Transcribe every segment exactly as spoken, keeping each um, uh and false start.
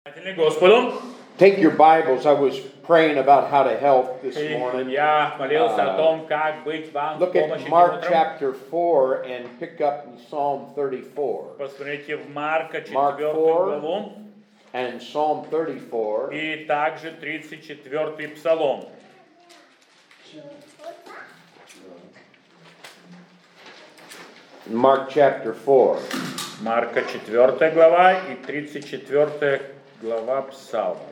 Take your Bibles. I was praying about how to help this morning. Я молился о том, как быть вам в Look at помощи Mark утром. chapter four and pick up in Psalm thirty-four. Посмотрите в Марка Mark четвёртую four главу and Psalm thirty-four. и также тридцать четвёртый Псалом. Mark chapter four. Марка четвёртая глава и тридцать четвёртая глава Псалмов.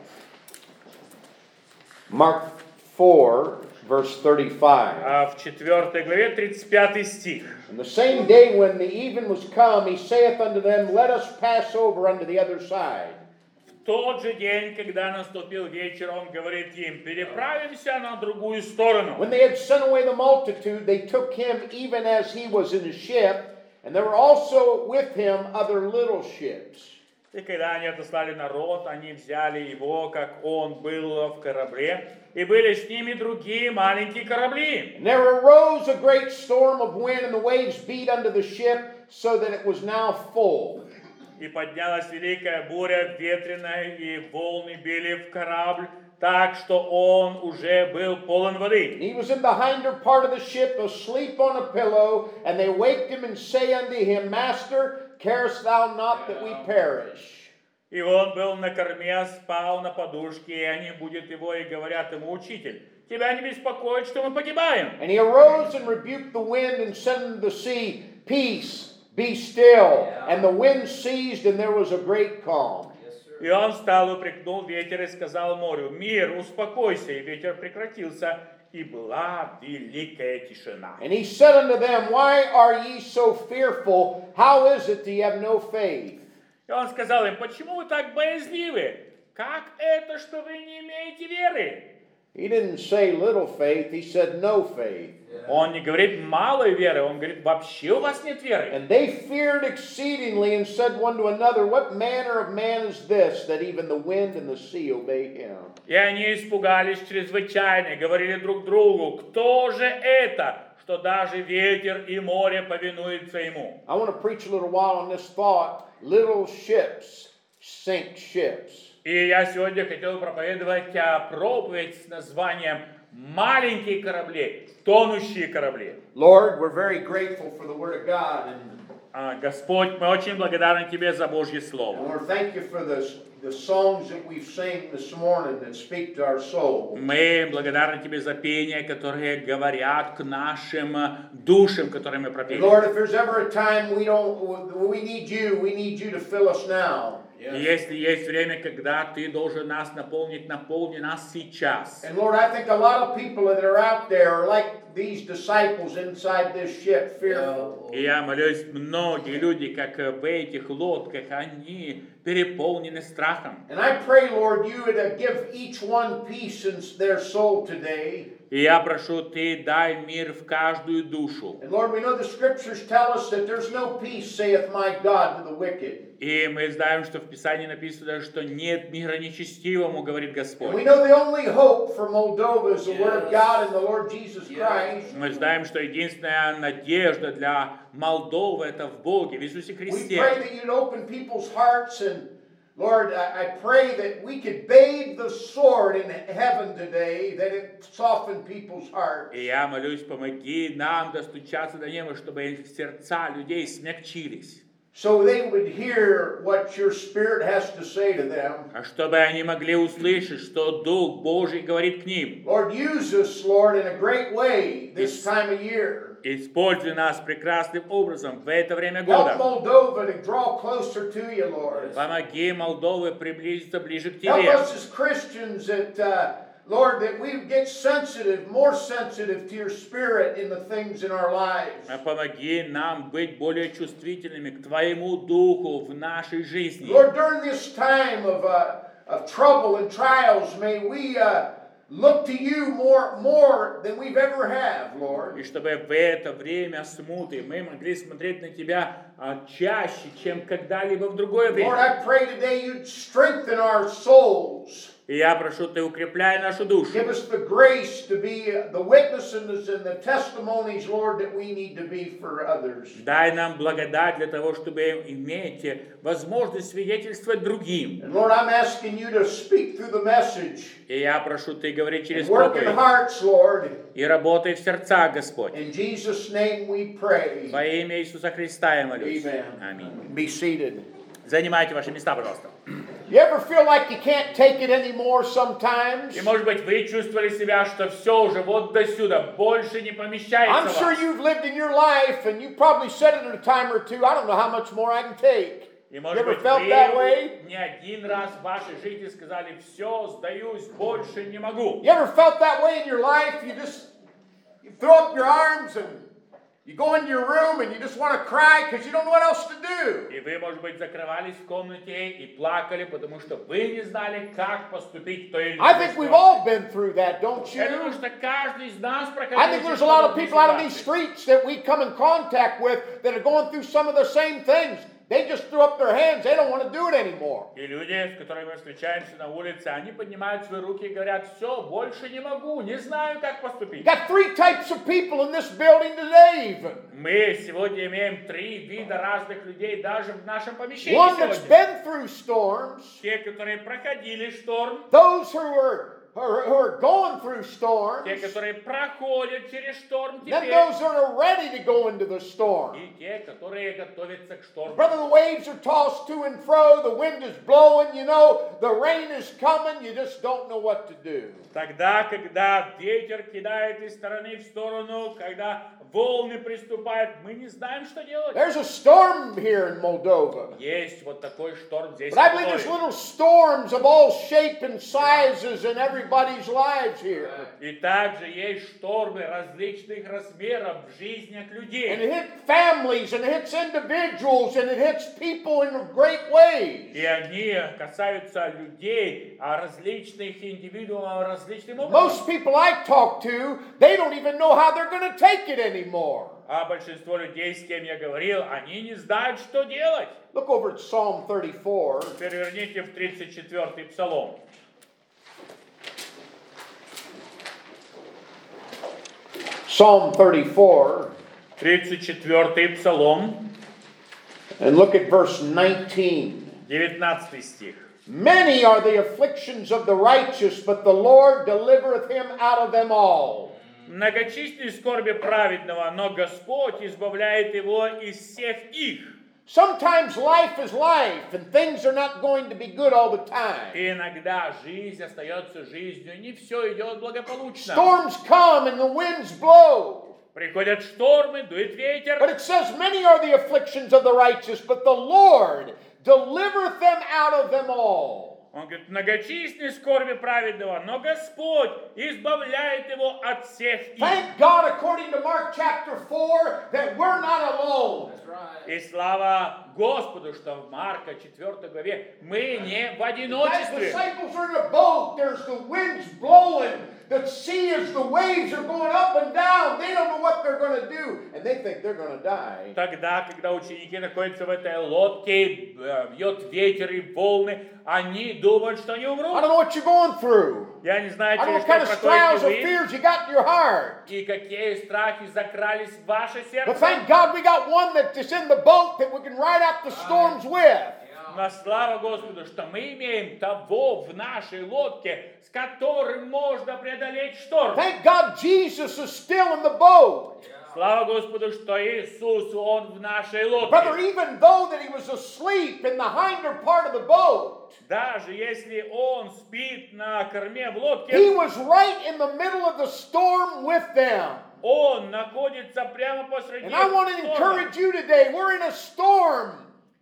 Mark four, verse thirty-five. А в четвёртой главе тридцать пятый стих. And the same day when the even was come, he saith unto them, Let us pass over unto the other side. В тот же день, когда наступил вечер, он говорит им: переправимся на другую сторону. When they had sent away the multitude, they took him even as he was in a ship, and there were also with him other little ships. И когда они отослали народ, они взяли его, как он был в корабле, и были с ними другие маленькие корабли. And there arose a great storm of wind, and the waves beat unto the ship, so that it was now full. И поднялась великая буря ветреная, и волны били в корабль, так что он уже был полон воды. And he was in the hinder part of the ship, asleep on a pillow, and they waked him and say unto him, Master, carest thou not that we perish? И он был на корме, спал на подушке, и они будут его и говорят ему: Учитель, тебя не беспокоит, что мы погибаем. And he arose and rebuked the wind and said unto the sea, Peace, be still. And the wind ceased, and there was a great calm. И он встал, упрекнул ветер и сказал морю: Мир, успокойся. И ветер прекратился, и была великая тишина. And he said unto them, Why are ye so fearful? How is it that ye have no faith? И он сказал им: почему вы так боязливы? Как это, что вы не имеете веры? He didn't say little faith, he said no faith. Он не говорит малой веры, он говорит: вообще у вас нет веры. And they feared exceedingly and said one to another, What manner of man is this, that even the wind and the sea obey him? И они испугались чрезвычайно, и говорили друг другу: кто же это, что даже ветер и море повинуются ему? I want to preach a little while on this thought. Little ships sink ships. И я сегодня хотел проповедовать о проповедь с названием «Маленькие корабли, тонущие корабли». Lord, we're very grateful for the Word of God. And А, Господь, мы очень благодарны Тебе за Божье I Слово. want to thank you for the, the songs that we've sang this morning that speak to our soul. Мы благодарны Тебе за пение, которые говорят к нашим душам, которые мы пропели. Lord, if there's ever a time we don't, we need you, we need you to fill us now. И если есть время, когда Ты должен нас наполнить, наполни нас сейчас. And Lord, I think a lot of people that are out there are like these disciples inside this ship, fearful. И я молюсь, многие люди, как в этих лодках, они переполнены страхом. And I pray, Lord, you would give each one peace in their soul today. И я прошу, Ты дай мир в каждую душу. And Lord, we know the scriptures tell us that there's no peace, saith my God, to the wicked. И мы знаем, что в Писании написано, что нет мира нечестивому, говорит And Господь. we know the only hope for Moldova is the Word of God and the Lord Jesus Christ. Мы знаем, что единственная надежда для Молдовы — это в Боге, в Иисусе We Христе. pray that you'd open people's hearts, and Lord, I, I pray that we could bathe the sword in heaven today, that it soften people's hearts. И я молюсь, помоги нам достучаться до неба, чтобы сердца людей смягчились. So they would hear what your Spirit has to say to them. А чтобы они могли услышать, что Дух Божий говорит к ним. Lord, use us, Lord, in a great way this time of year. Используй нас прекрасным образом в это время Help года. Moldova to draw closer to you, Lord. Помоги Молдове приблизиться ближе к Help Тебе. us as Christians that, uh, Lord, that we get sensitive, more sensitive to your Spirit in the things in our lives. Помоги нам быть более чувствительными к Твоему Духу в нашей жизни. Lord, during this time of, uh, of trouble and trials, may we uh, look to you more, more than we've ever have, Lord. И чтобы в это время смуты мы могли смотреть на Тебя а, чаще, чем когда-либо в другое Lord, время. I pray today you'd strengthen our souls. И я прошу, Ты укрепляй нашу душу. Give us the grace to be the witnesses and the testimonies, Lord, that we need to be for others. Дай нам благодать для того, чтобы иметь возможность свидетельствовать другим. And Lord, I'm asking you to speak through the message. И я прошу, Ты говори через Work in проповедь. hearts, Lord. И работай в сердцах, Господь. In Jesus' name we pray. Во имя Иисуса Христа я молюсь. Amen. Аминь. Be seated. Занимайте ваши места, пожалуйста. You ever feel like you can't take it anymore sometimes? И, может быть, вы чувствовали себя, что все уже вот до сюда, больше не помещается I'm в sure вас. you've lived in your life and you probably said it a time or two. I don't know how much more I can take. И, You может ever быть, felt that вы way? не один раз в вашей жизни сказали, все, сдаюсь, больше не могу. You ever felt that way in your life? You just you throw up your arms and you go into your room and you just want to cry because you don't know what else to do. И вы, может быть, закрывались в комнате и плакали, потому что вы не знали, как поступить в той или I иной think we've ситуации. all been through that, don't Я думаю, you? что каждый из нас проходил I think there's через a lot of подобные people out on these ситуации. streets that we come in contact with that are going through some of the same things. They just threw up their hands. They don't want to do it anymore. И люди, с которыми мы встречаемся на улице, они поднимают свои руки и говорят, все, больше не могу, не знаю, как поступить. Got three types of people in this building today even. Мы сегодня имеем три вида разных людей даже в нашем помещении One that's сегодня. been through storms, Те, которые проходили шторм, those who are, who are, who are going through storms, те, которые проходят через шторм then теперь, those that are ready to go into the storm. и те, которые готовятся к шторму. Brother, the waves are tossed to and fro, the wind is blowing, you know, the rain is coming, you just don't know what to do. Тогда, когда ветер кидает из стороны в сторону, когда волны приступают, мы не знаем, что делать. There's a storm here in Moldova. Есть вот такой шторм здесь. But I в believe there's Молдове. little storms of all shape and sizes in everybody's lives here. И также есть штормы различных размеров в жизнях And людей. it hits families, and it hits individuals, and it hits people in great ways. И они касаются людей, а различных индивидуумов различным образом. Most people I talk to, they don't even know how they're going to take it anymore. А большинство людей, с кем я говорил, они не знают, что делать. Look over at Psalm thirty-four. Переверните в тридцать четвёртый псалом. Psalm thirty-four, тридцать четвёртый псалом, and look at verse nineteen. девятнадцатый стих. Many are the afflictions of the righteous, but the Lord delivereth him out of them all. Многочисленны скорби праведного, но Господь избавляет его из всех их. Sometimes life is life, and things are not going to be good all the time. И иногда жизнь остается жизнью, не все идет благополучно. Storms come and the winds blow. Приходят штормы, дует ветер. But it says, many are the afflictions of the righteous, but the Lord delivereth them out of them all. Он говорит, многочисленны скорби праведного, но Господь избавляет его от всех их. Thank God, according to Mark chapter four, that we're not alone. И слава Господу, что в Марка четвёртой главе мы не в The одиночестве. disciples are in a boat. There's the winds blowing. The sea is, the waves are going up and down. They don't know what they're going to do. And they think they're going to die. Тогда, когда ученики находятся в этой лодке, э, бьет ветер и волны, они думают, что они I умрут. don't know what you're going through. Я не знаю, I don't know через what kind что of trials or проходите вы, fears you got in your heart. и какие страхи закрались в ваше But сердце. thank God we got one that's in the boat that we can ride out the storms with. Но слава Господу, что мы имеем того в нашей лодке, с которым можно преодолеть шторм. Thank God Jesus is still in the boat. Слава Господу, что Иисус, Он в нашей Brother, лодке. even though that he was asleep in the hinder part of the boat, Даже если Он спит на корме в he лодке, was right in the middle of the storm with them. Он находится прямо посреди And I want to шторма. encourage you today. We're in a storm,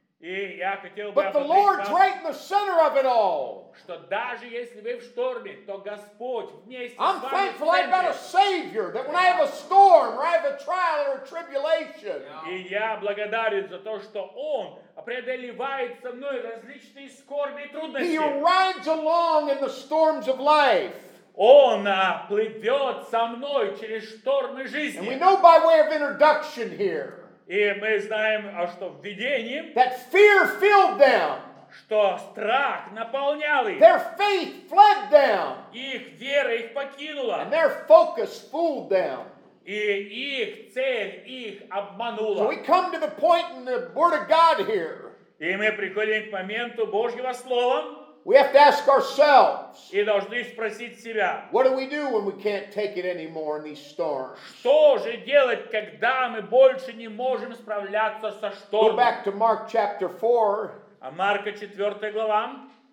И я хотел бы but the ободрить Lord's вас, right in the center of it all. что даже если вы в шторме, то Господь вместе I'm с вами в thankful I've got a центре. Savior that when I have a storm or I have a trial or a tribulation, И я благодарен за то, что Он преодолевает со мной различные скорби и He трудности. rides along in the storms of life. Он а, плывет со мной через штормы And we жизни. know by way of introduction here И мы знаем, а что в видении, that fear filled them. что страх наполнял их. Their faith fled them. Их вера их покинула. And their focus fooled them. И их цель их So обманула. we come to the point in the Word of God here. И мы приходим к моменту Божьего Слова We have to ask ourselves, и должны спросить себя, what do we do when we can't take it anymore in these storms? что же делать, когда мы больше не можем справляться со Go штормом? back to Mark chapter four. А Марка четвёртая глава.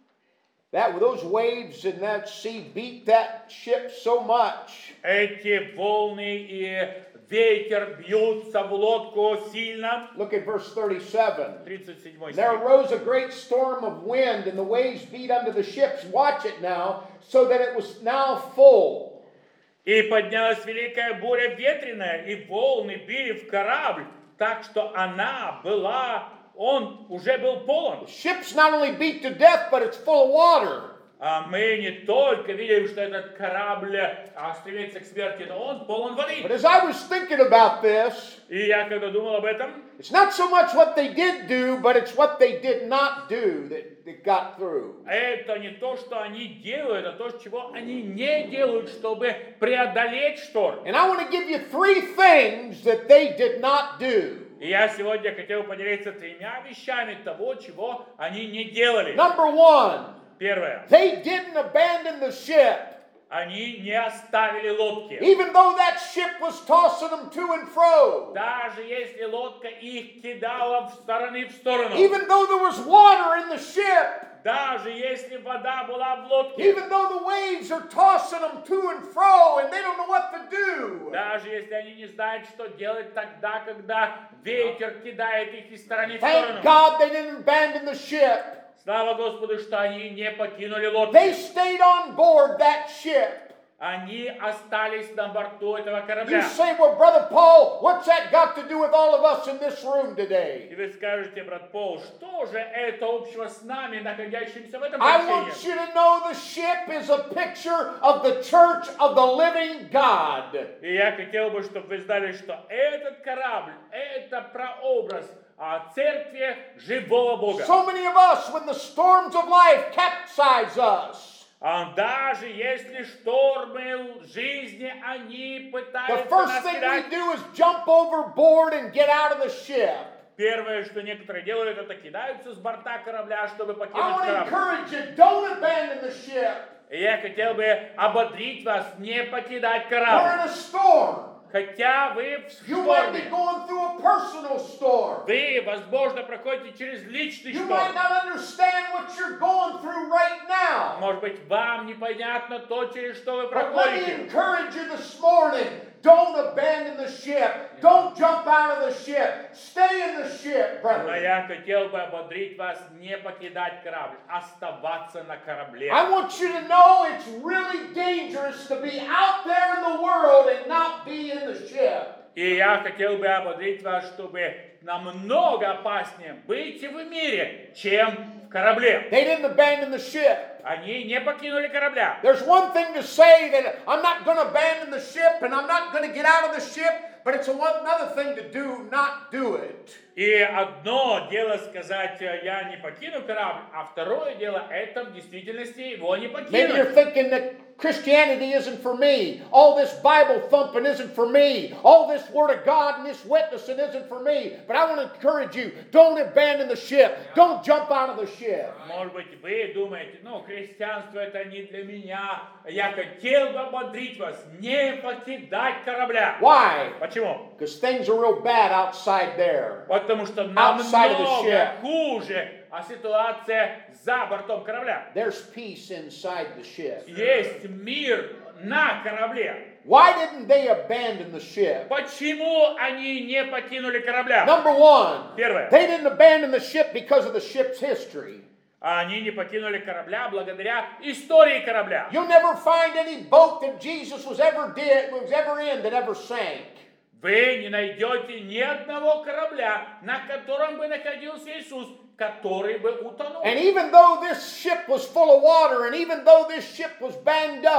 That those waves in that sea beat that ship so much. Эти волны и ветер бьются в лодку сильно. Look at verse thirty-seven. тридцать седьмой There стих. arose a great storm of wind, and the waves beat unto the ships. Watch it now, so that it was now full. И поднялась великая буря ветреная, и волны били в корабль, так что она была, он уже был полон. The ship's not only beat to death, but it's full of water. А мы не только видим, что этот корабль а, стремится к смерти, но он полон But воды. as I was thinking about this, И я когда думал об этом, it's not so much what they did do, but it's what they did not do that, that got through. это не то, что они делают, а то, чего они не делают, чтобы преодолеть шторм. And I want to give you three things that they did not do. И я сегодня хотел поделиться тремя вещами того, чего они не делали. Number one, Первое. they didn't abandon the ship. Они не оставили лодки. Even though that ship was tossing them to and fro. Даже если лодка их кидала в стороны в сторону. Even though there was water in the ship. Даже если вода была в лодке. Even though the waves are tossing them to and fro and they don't know what to do. Даже если они не знают, что делать тогда, когда ветер кидает их из стороны в Thank сторону. God they didn't abandon the ship. Слава Господу, что они не покинули лодку. They stayed on board that ship. Они остались на борту этого You корабля. say, well, Brother Paul, what's that got to do with all of us in this room today? И вы скажете, брат Пол, что же это общего с нами, находящимися в этом I помещении? want you to know the ship is a picture of the church of the living God. И я хотел бы, чтобы вы знали, что этот корабль, это прообраз о церкви живого Бога. So many of us, when the storms of life capsize us, А даже если штормы жизни, они the пытаются first нас thing we кидать, do is jump overboard and get out of the ship. первое, что некоторые делают, это кидаются с борта корабля, чтобы I покинуть want to корабль. encourage you, don't abandon the ship. И я хотел бы ободрить вас не покидать We're корабль. in a storm. Хотя вы в You might be шторме. going through a personal storm. Вы, возможно, проходите через личный You might шторм. not understand what you're going through right now. Может быть, вам непонятно то, через что вы But let me проходите. encourage you this morning. Don't abandon the ship. Don't jump out of the ship. Stay in the ship, Но brethren. я хотел бы ободрить вас не покидать корабль, оставаться на корабле. I want you to know it's really dangerous to be out there in the world and not be in the ship. И я хотел бы ободрить вас, чтобы намного опаснее быть в мире, чем в корабле. They didn't abandon the ship. Они не покинули корабля. There's one thing to say that I'm not going to abandon the ship and I'm not going to get out of the ship, but it's a one, another thing to do, not do it. И одно дело сказать, я не покину корабль, а второе дело, это в действительности его не Maybe you're покинуть. thinking that Christianity isn't for me. All this Bible thumping isn't for me. All this Word of God and this witnessing isn't for me. But I want to encourage you, don't abandon the ship. Don't jump out of the ship. Может быть, вы думаете, ну, христианство это не для меня. Я хотел бы ободрить вас, не покидать корабля. Why? Почему? Because things are real bad outside there. Потому что Outside of the намного ship. хуже, а ситуация за бортом корабля. There's peace inside the ship. Есть мир на корабле. Why didn't they abandon the ship? Почему они не покинули корабля? Number one, Первое. they didn't abandon the ship because of the ship's history. Они не покинули корабля благодаря истории корабля. You'll never find any boat that Jesus was ever did was ever in that ever sank. Вы не найдете ни одного корабля, на котором бы находился Иисус, который бы утонул. And even though this ship was full of water, and even though this ship was banged up,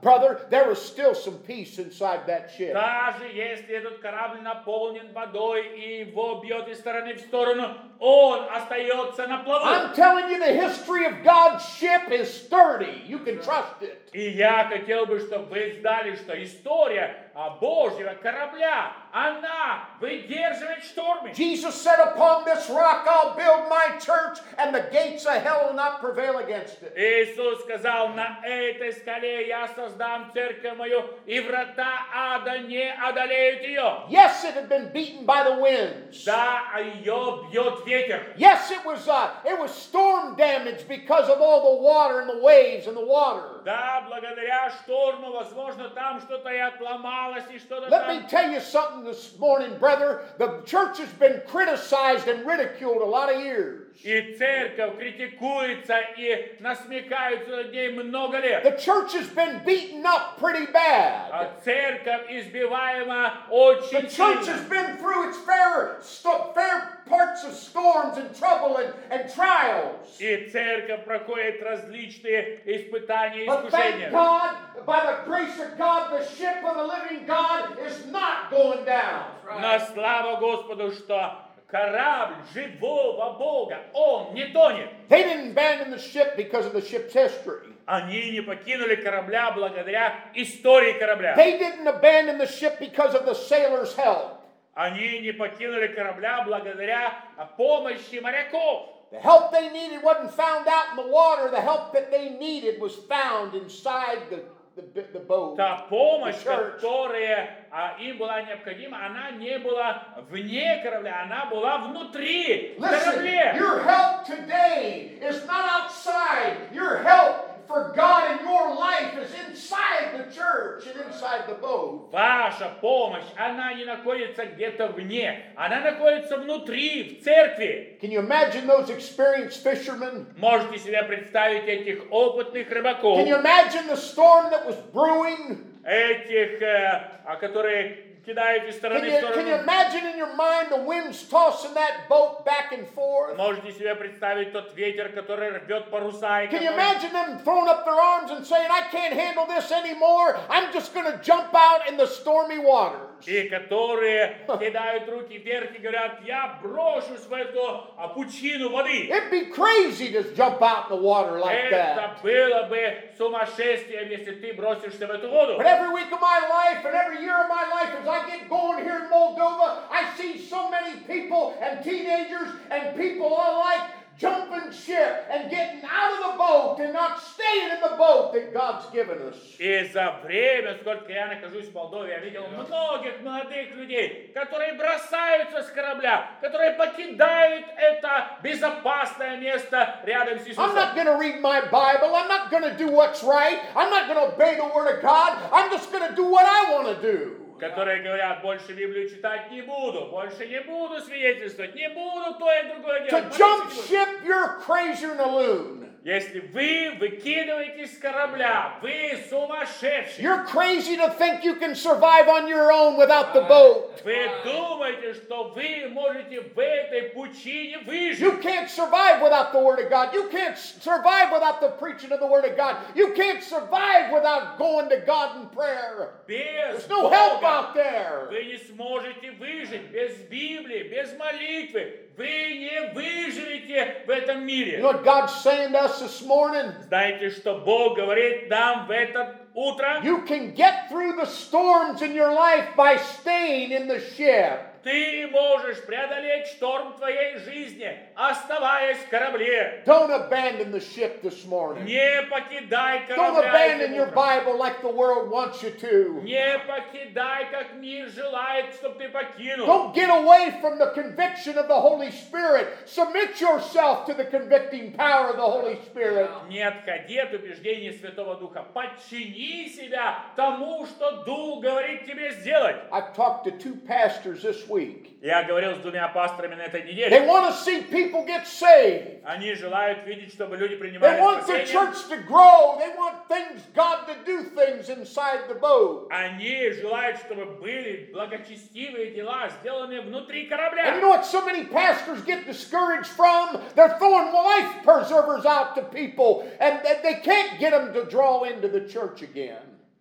brother, there was still some peace inside that ship. Даже если этот корабль наполнен водой и его бьет из стороны в сторону, он остается на плаву. I'm telling you, the history of God's ship is sturdy. You can trust it. И я хотел бы, чтобы вы знали, что история Божьего корабля, она выдерживает штормы. Jesus said, upon this rock I'll build my church, and the gates of hell will not prevail against it. Иисус сказал, на этой скале я создам церковь мою, и врата ада не одолеют ее. Yes, it had been beaten by the winds. Да, ее бьет ветер. Yes, it was uh, it was storm damage because of all the water and the waves and the water. Да, благодаря шторму, возможно, там что-то и отломалось, и что-то Let там. me tell you something this morning, brother. The church has been criticized and ridiculed a lot of years. И церковь критикуется и насмехаются над ней много лет. The church has been beaten up pretty bad. А церковь избиваема очень The church has сильно. been through its fair, sto- fair parts of storms and trouble and, and trials. И церковь проходит различные испытания и But thank искушения. God, by the grace of God, the ship of the living God is not going down. Но слава Господу, что корабль живого Бога, он не тонет. They didn't abandon the ship because of the ship's history. Они не покинули корабля благодаря истории корабля. They didn't abandon the ship because of the sailors' help. Они не покинули корабля благодаря помощи моряков. The help they needed wasn't found out in the water. The help that they needed was found inside the, the, the boat. Та помощь, The church. которая а, им была необходима, она не была вне корабля, она была внутри Listen, корабля. your help today is not outside. Your help for God in your life is inside the church and inside the boat. Ваша помощь, она не находится где-то вне, она находится внутри, в церкви. Can you imagine those experienced fishermen? Можете себе представить этих опытных рыбаков, Can you imagine the storm that was brewing? этих, э, а, которые кидают из Can стороны в you, can you сторону. imagine in your mind the winds tossing that boat back and forth? Можете себе представить тот ветер, который рвет паруса. И Can you который- imagine them throwing up their arms and saying, I can't handle this anymore. I'm just going to jump out in the stormy waters. И которые кидают руки вверх и говорят, я брошусь в эту а, пучину воды. It'd be crazy to jump out in the water like that. Это было бы сумасшествием, если ты бросишься в эту воду. But every week of my life and every year of my life, as I get going here in Moldova, I see so many people and teenagers and people alike jumping ship and getting out of the boat and not staying in the boat that God's given us. И за время, сколько я нахожусь в Молдове, я видел многих молодых людей, которые бросаются с корабля, которые покидают это безопасное место рядом с I'm Иисусом. not going to read my Bible. I'm not going to do what's right. I'm not going to obey the Word of God. I'm just going to do what I want to do. Которые говорят, больше Библию читать не буду, больше не буду свидетельствовать, не буду то и другое To делать. jump больше не буду. ship, you're crazier than a loon. Если вы выкидываетесь с корабля, вы сумасшедший. You're crazy to think you can survive on your own without the boat. Вы думаете, что вы можете в этой пучине выжить. You can't survive without the Word of God. You can't survive without the preaching of the Word of God. You can't survive without going to God in prayer. Без There's no help Бога out there. вы не сможете выжить. Без Библии, без молитвы вы не выживете в этом You мире. know what God's saying to us this morning? Знаете, что Бог говорит нам в это утро? You can get through the storms in your life by staying in the ship. Ты можешь преодолеть шторм твоей жизни, оставаясь в корабле. Don't abandon the ship this morning. Не покидай Don't корабля abandon этим your утром. Bible like the world wants you to. Не покидай, как мир желает, чтобы ты покинул. Don't get away from the conviction of the Holy Spirit. Submit yourself to the convicting power of the Holy Spirit. Не отходи от убеждений Святого Духа. Подчини себя тому, что Дух говорит тебе сделать. I've talked to two pastors this week. Я говорил с двумя пасторами на этой They неделе. want to see people get saved. Они желают видеть, чтобы люди They принимали want the спасение. church to grow. They want things, God to do things inside the boat. Они желают, чтобы были благочестивые дела, сделанные внутри And you корабля. know what so many pastors get discouraged from? They're throwing life preservers out to people, and they they can't get them to draw into the church again.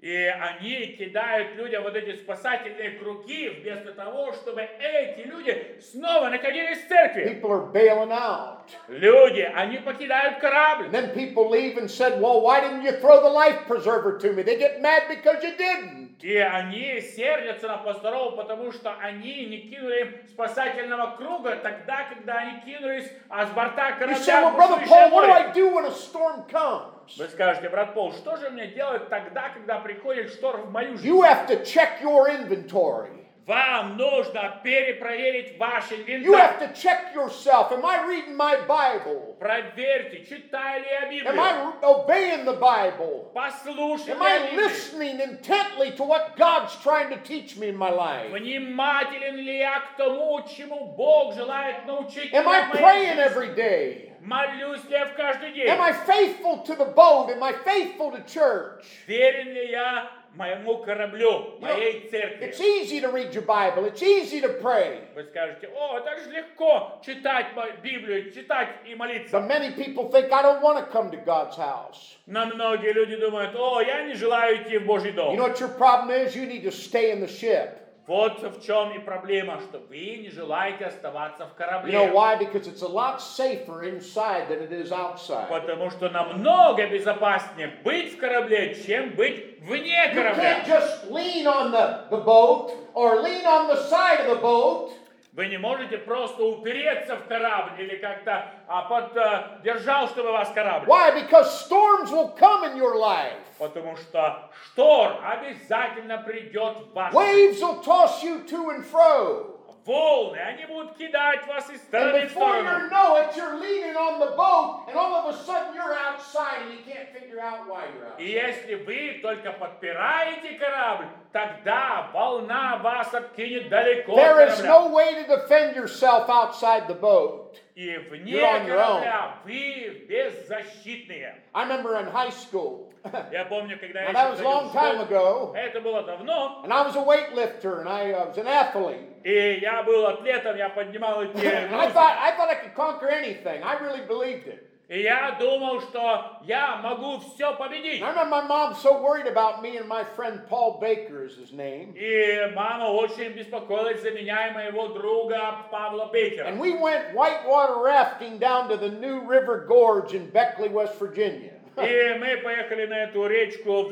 И они кидают людям вот эти спасательные круги, вместо того, чтобы эти люди снова находились в церкви. People are bailing out. Люди, они покидают корабль. And then people leave and said, well, why didn't you throw the life preserver to me? They get mad because you didn't. И они сердятся на пасторов, потому что они не кинули им спасательного круга тогда, когда они кинулись а с борта You корабля say, well, в Brother бушующее Paul, what do море. I do when a storm comes? Вы скажете, брат Пол, что же мне делать тогда, когда приходит шторм в мою жизнь? You have to check your inventory. Вам нужно перепроверить ваш You инвентарь. have to check yourself. Am I reading my Bible? Проверьте, читаю ли я Am Библию. I obeying the Bible? Послушайте Am I Библию. listening intently to what God's trying to teach me in my life? Внимателен ли я к тому, чему Бог желает научить Am меня I в моей praying жизни? every day? Молюсь ли я в каждый день? Am I faithful to the boat? Am I faithful to church? Верен ли я моему кораблю, моей церкви? It's easy to read your Bible. It's easy to pray. Вы скажете, о, это же легко читать Библию, читать и молиться. But many people think, I don't want to come to God's house. Но многие люди думают, о, я не желаю идти в Божий дом. You know what your problem is? You need to stay in the ship. Вот в чем и проблема, что вы не желаете оставаться в корабле. You know why? Because it's a lot safer inside than it is outside. Потому что намного безопаснее быть в корабле, чем быть вне You корабля. can't just lean on the, the boat or lean on the side of the boat. Вы не можете просто упереться в корабль или как-то а, поддержал, чтобы вас корабль. Why? Because storms will come in your life. Потому что шторм обязательно придет в вашу жизнь. Waves will toss you to and fro. Волны, они будут кидать вас из And стороны в before сторону. you know it, you're leaning on the boat, and all of a sudden you're outside and you can't figure out why you're И outside. если вы только подпираете корабль, тогда волна вас откинет далеко от There is корабля. no way to defend yourself outside the boat. И вне You're on your own. корабля вы беззащитные. I remember in high school, Я помню, когда я now that еще was a ходил long в time школу, ago, это было давно, and I was a weightlifter and I uh, was an athlete. и я был атлетом, я поднимал эти And I грузы. thought, I thought I could conquer anything. I really believed it. И я думал, что я могу все победить. And I remember my mom so worried about me and my friend Paul Baker is his name. И мама очень беспокоилась за меня и моего друга Павла Бейкера. And we went whitewater rafting down to the New River Gorge in Beckley, West Virginia. И мы поехали на эту речку в,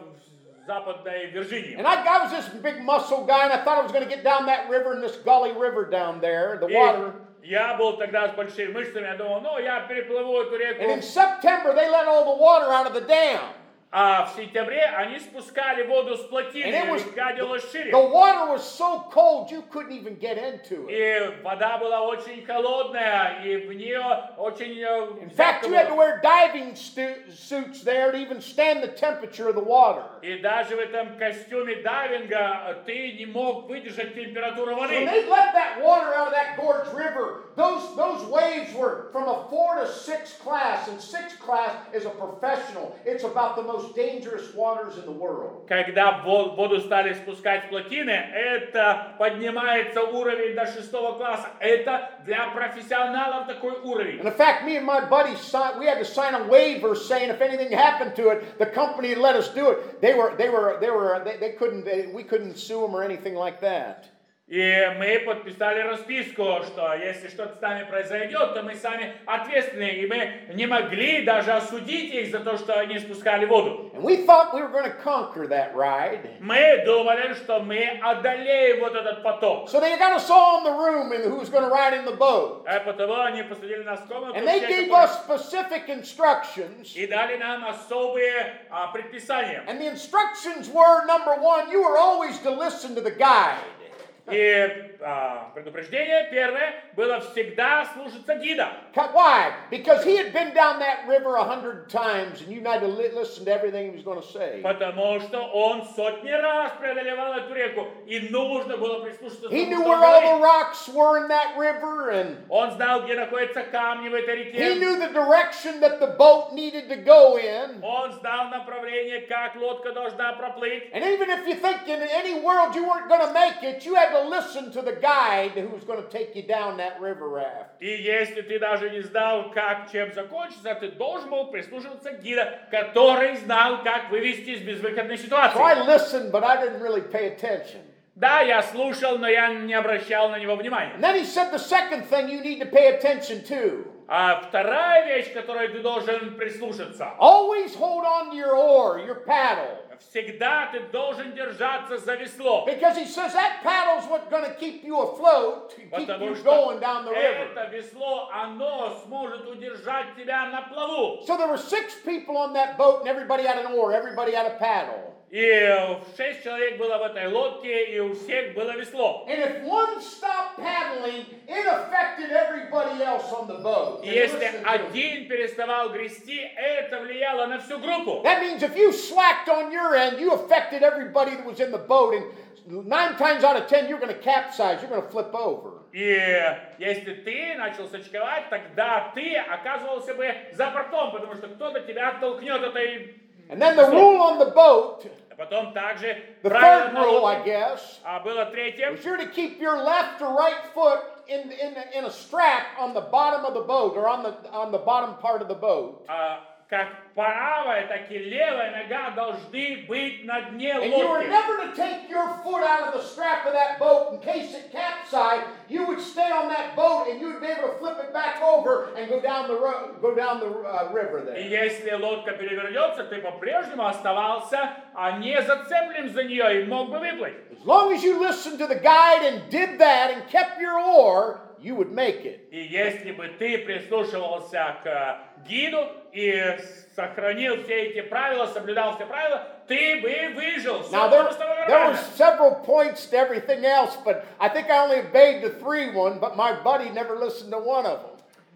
в Западной Вирджинии. And I, I was this big muscle guy, and I thought I was going to get down that river in this gully river down there, the water. И я был тогда с большими мышцами, я думал, ну, я переплыву эту And in реку. September, they let all the water out of the dam. А в сентябре они спускали воду с плотины, And it was, и река делалась шире. the water was so cold, you couldn't even get into it. И вода была очень холодная, и в нее очень... э, In fact, you had to wear diving stu- suits there to even stand the temperature of the water. И даже в этом костюме дайвинга ты не мог выдержать температуру When воды. they let that water out of that gorge river, those, those waves were from a four to six class, and six class is a professional. It's about the most dangerous waters in the world. Когда в воду стали спускать с плотины, это поднимается уровень до шестого класса. Это для профессионалов такой уровень. And in fact, me and my buddies, signed, we had to sign a waiver saying if anything happened to it, the company let us do it. They were, they were, they were, they, they couldn't, they, we couldn't sue them or anything like that. И мы подписали расписку, что если что-то с нами произойдет, то мы сами ответственны. И мы не могли даже осудить их за то, что они спускали воду. And we thought we were going to conquer that ride. Мы думали, что мы одолеем вот этот поток. So they got us all in the room and who was going to ride in the boat. А потому они посадили нас в комнату. And they все, gave которые- us specific instructions. И дали нам особые а, предписания. And the instructions were, number one, you were always to listen to the guide. И а, предупреждение первое было всегда слушаться гида. Why? Because he had been down that river a hundred times and you had to li- listen to everything he was going to say. Потому что он сотни раз преодолевал эту реку, и нужно было прислушаться к He тому, knew что where он all the говорит. rocks were in that river, and Он знал, где находятся камни в этой he реке. knew the direction that the boat needed to go in. Он знал направление, как лодка должна проплыть. And even if you think in any world you weren't going to make it, you had to to listen to the guide who's going to take you down that river raft. И если ты даже не знал, как чем закончится, ты должен был прислушиваться гида, который знал, как вывести из безвыходной So I ситуации. listened, but I didn't really pay attention. Да, я слушал, но я не обращал на него внимания. And then he said the second thing you need to pay attention to. А вторая вещь, к которой ты должен прислушаться. Always hold on to your oar, your paddle. Всегда ты должен держаться за весло. Because he says that paddle's what's going to keep you afloat, keep Потому you что going down the river. это весло, оно сможет удержать тебя на плаву. So there were six people on that boat, and everybody had an oar, everybody had a paddle. И шесть человек было в этой лодке, и у всех было весло. And if one stopped paddling, it affected everybody else on the boat. И если один переставал грести, это влияло на всю группу. That means if you slacked on your end, you affected everybody that was in the boat, and nine times out of ten, you're going to capsize, you're going to flip over. И если ты начал сочковать, тогда ты оказывался бы за бортом, потому что кто-то тебя оттолкнет этой... And then the rule on the boat, А потом также the правило third на rule, I лодке, guess, а было третье, was you're to keep your left or right foot in, in, in a strap on the bottom of the boat, or on the, on the bottom part of the boat. а, как правая, так и левая нога должны быть на дне And you were лодки. never to take your foot out of the strap of that boat in case it capsized. You would stay on that boat and you would be able to flip it back over and go down the road, go down the uh, river there. И если лодка перевернется, ты по-прежнему оставался а не зацеплен за нее и мог бы выплыть. As long as you listened to the guide and did that and kept your oar, you would make it. И если бы ты прислушивался к гиду и сохранил все эти правила, соблюдал все правила, ты бы выжил. Всё Now there, было с тобой there were нормально. several points to everything else, but I think I only obeyed the three one, but my buddy never listened to one of them.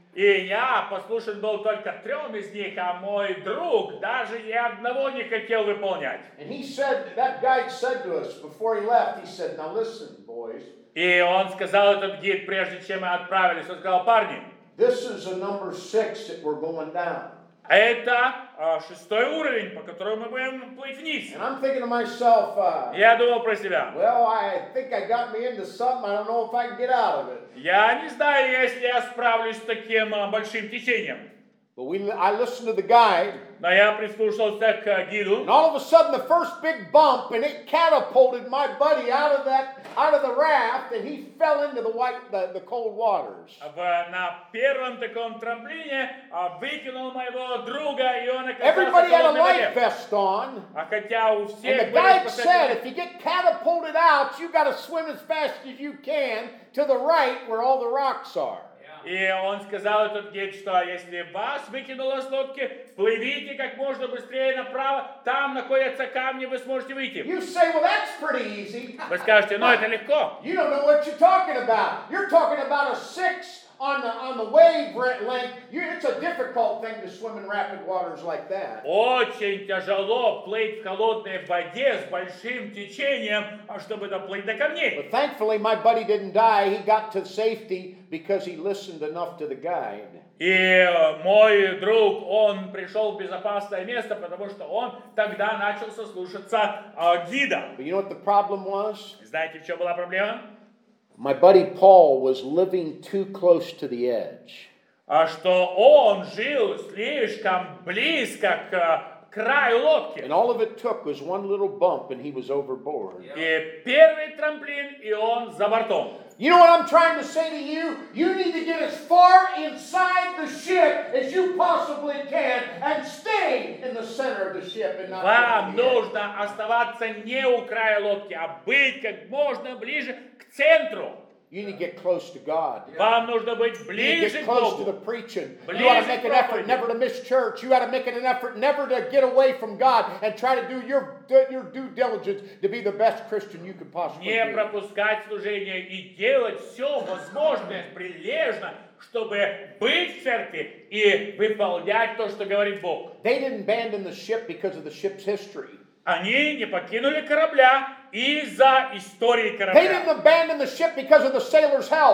И я послушен был только трем из них, а мой друг даже ни одного не хотел выполнять. And he said, that guide said to us before he left, he said, now listen, boys, И он сказал, этот гид, прежде чем мы отправились, он сказал: парни, this is a number six that we're going down. это а, шестой уровень, по которому мы будем плыть вниз. And I'm thinking to myself, uh, Я думал про себя. well, I think I got me into something. I don't know if I can get out of it. Я не знаю, если я справлюсь с таким а, большим течением. But we, I listened to the guide, Но я прислушался к гиду. and all of a sudden the first big bump, and it catapulted my buddy out of that, out of the raft, and he fell into the white, the, the cold waters. В, на первом таком трамплине а, выкинул моего друга, и он оказался в Everybody had a холодной life воде. vest on, А хотя у and всех the были guide said, спасательные... if you get catapulted out, you got to swim as fast as you can to the right where all the rocks are. И он сказал, этот гид, что если вас выкинуло с лодки, плывите как можно быстрее направо, там находятся камни, вы сможете выйти. You say, well, that's pretty easy. Вы скажете, ну это легко. You don't know what you're talking about. You're talking about a six on the on the wave length. You, it's a difficult thing to swim in rapid waters like that. Очень тяжело плыть в холодной воде с большим течением, а чтобы доплыть до камней. But thankfully, my buddy didn't die. He got to safety because he listened enough to the guide. И мой друг, он пришел в безопасное место, потому что он тогда начал слушаться э, гида. But you know what the problem was? Знаете, в чем была проблема? My buddy Paul was living too close to the edge. А что он жил слишком близко к краю лодки. And all of it took was one little bump and he was overboard. И первый трамплин, и он за бортом. You know what I'm trying to say to you? You need to get as far inside the ship as you possibly can and stay in the center of the ship and not Вам go to the edge. нужно оставаться не у края лодки, а быть как можно ближе к центру. You need to get close to God. Вам нужно быть You need to ближе get к close to the Богу. preaching. You Ближе ought to make к an effort проповеди. never to miss church. You ought to make an effort never to get away from God and try to do your, your due diligence to be the best Christian you could possibly Не be. пропускать служение и делать все возможное прилежно, чтобы быть в церкви и выполнять то, что говорит Бог. They didn't abandon the ship because of the ship's history. Они не покинули корабля из-за истории They корабля. didn't abandon the ship because of the sailor's help.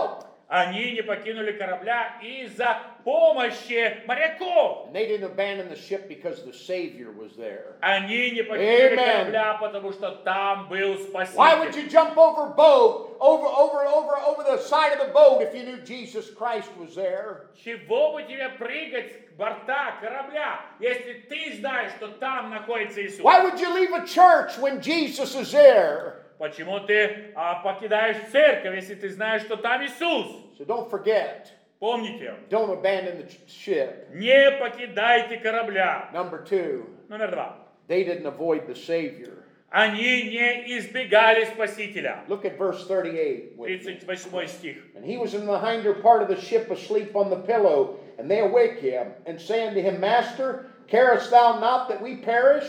Они не покинули корабля из-за помощи моряков. And they didn't abandon the ship because the Savior was there. Они не покинули Amen. корабля, потому что там был Why would Спаситель. you jump over boat, over, over, over, over the side of the boat if you knew Jesus Christ was there? Чего бы тебе прыгать с борта корабля, если ты знаешь, что там находится Иисус? Why would you leave a church when Jesus is there? Почему ты а, покидаешь церковь, если ты знаешь, что там Иисус? So don't forget, Помните, don't abandon the ship. не покидайте корабля. Number two, Номер два. they didn't avoid the Savior. Они не избегали Спасителя. Look at verse thirty-eight. with me. тридцать восьмой стих. And he was in the hinder part of the ship asleep on the pillow, and they awake him, and say unto him, Master, carest thou not that we perish?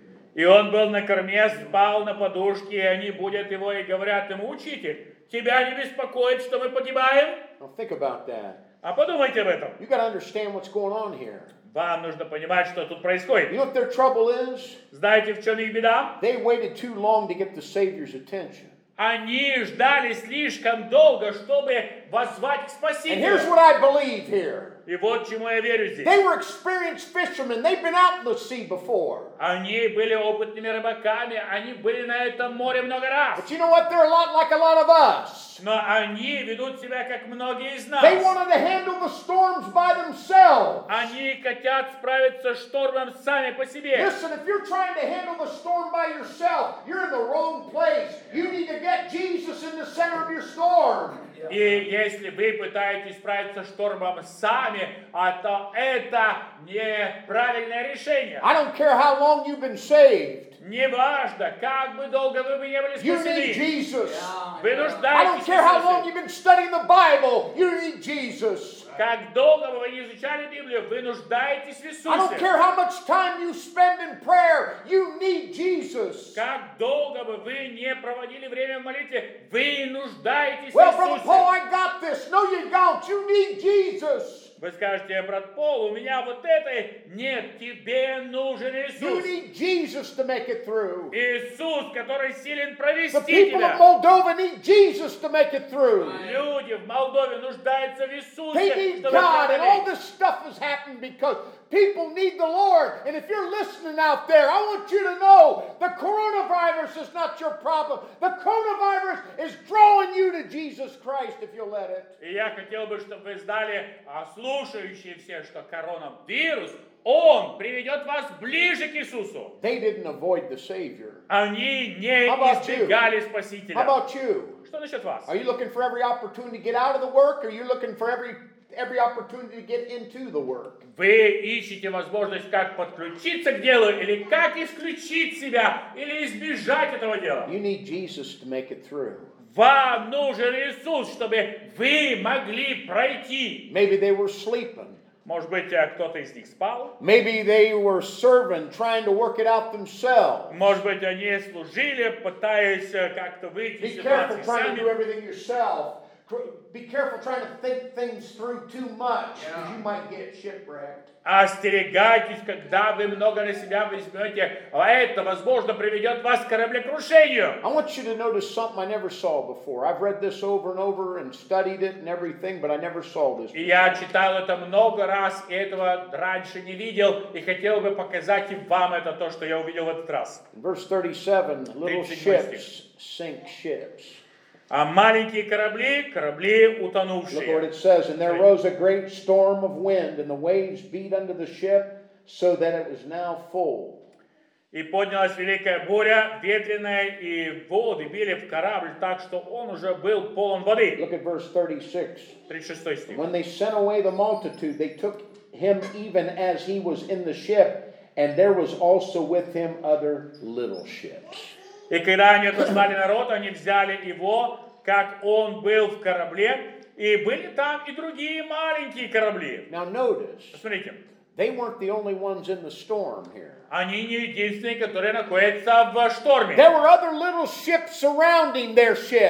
И он был на корме, спал на подушке, и они будят его и говорят ему: Учитель, тебя не беспокоит, что мы погибаем? Now think about that. А подумайте об этом. You got to understand what's going on here. Вам нужно понимать, что тут You происходит. know what their trouble is? Знаете, в чем их беда? They waited too long to get the Savior's attention. Они ждали слишком долго, чтобы воззвать к And here's Спасителю. what I believe here. И вот чему я верю здесь. They were experienced fishermen. They've been out in the sea before. Они были опытными рыбаками, они были на этом море много раз. But you know what? They're a lot like a lot of us. Но они ведут себя, как многие из нас. They wanted to handle the storms by themselves. Они хотят справиться с штормом сами по себе. Listen, if you're trying to handle the storm by yourself, you're in the wrong place. You need to get Jesus in the center of your storm. И если вы пытаетесь справиться с штормом сами, а то это неправильное решение. I don't care how long you've been saved. Неважно, как бы долго вы бы не были You need спасены. Jesus. Вы I don't нуждаетесь в care how long Иисусе. you've been studying the Bible. You need Jesus. Как долго бы вы не изучали Библию, вы нуждаетесь в I don't Иисусе. care how much time you spend in prayer. You need Jesus. Как долго бы вы не проводили время в молитве, вы нуждаетесь Well, в Brother Paul, Иисусе. I got this. No, you don't. You need Jesus. Вы скажете: брат Пол, у меня вот этой нет, тебе нужен You Иисус. need Jesus to make it through. Иисус, который силен The провести people of тебя. Moldova need Jesus to make it through. Люди в Молдове нуждаются в They Иисусе, need чтобы God, and all преодолеть. this stuff has happened because people need the Lord. And if you're listening out there, I want you to know the coronavirus is not your problem. The coronavirus is drawing you to Jesus Christ if you'll let it. И я хотел бы, чтобы вы знали, а слушающие все, что коронавирус, он приведет вас ближе к Иисусу. They didn't avoid the Savior. Они не How about you? избегали How Спасителя. about you? Что насчет вас? Are you looking for every opportunity to get out of the work, or are you looking for every every opportunity to get into the work? Вы ищете возможность, как подключиться к делу, или как исключить себя, или избежать этого дела. You need Jesus to make it through. Вам нужен Иисус, чтобы вы могли пройти. Maybe they were sleeping. Может быть, э, кто-то из них спал. Maybe they were serving, trying to work it out themselves. Может быть, они служили, пытаясь э, как-то выйти из Be careful ситуации trying to do сами. everything yourself. Be careful trying to think things through too much, because you might get shipwrecked. Остерегайтесь, когда вы много на себя возьмете, а это, возможно, приведет вас к кораблекрушению. I want you to notice something I never saw before. I've read this over and over and studied it and everything, but I never saw this. И я читал это много раз, и этого раньше не видел, и хотел бы показать и вам это то, что я увидел в этот раз. In verse thirty-seven, little тридцать седьмой ships sink ships. А маленькие корабли, корабли Look what утонувшие. it says. And there rose a great storm of wind, and the waves beat unto the ship, so that it was now full. И поднялась великая буря, ветреная, и воды били в корабль так, что он уже был полон воды. Look at verse thirty-six. тридцать шестой стих. When they sent away the multitude, they took him even as he was in the ship, and there was also with him other little ships. И когда они отослали народ, они взяли его, как он был в корабле, и были там и другие маленькие корабли. Now notice, Посмотрите, they weren't the only ones in the storm here. они не единственные, которые находятся в шторме. There were other little ships surrounding their ship.